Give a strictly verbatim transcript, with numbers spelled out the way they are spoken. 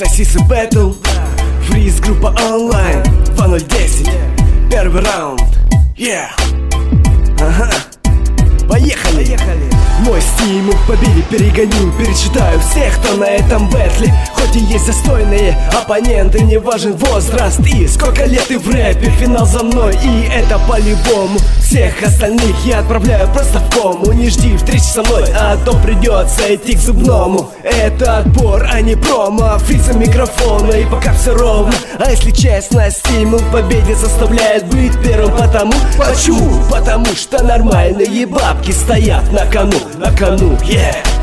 Сосисы Бэтл, Фриз группа онлайн, два ноль десять, первый раунд, yeah. Ага. Поехали! Поехали! Мой стимул к победе перегоню, перечитаю всех, кто на этом бэтле. Хоть и есть застойные оппоненты, не важен возраст и сколько лет ты в рэпе. Финал за мной, и это по-любому. Всех остальных я отправляю просто в кому. Не жди встречи со мной, а то придется идти к зубному. Это отбор, а не промо. Фриза микрофона, и пока все ровно. А если честно, стимул к победе заставляет быть первым. Потому, почему? Потому что нормальные бабки стоят на кону, на кону, yeah.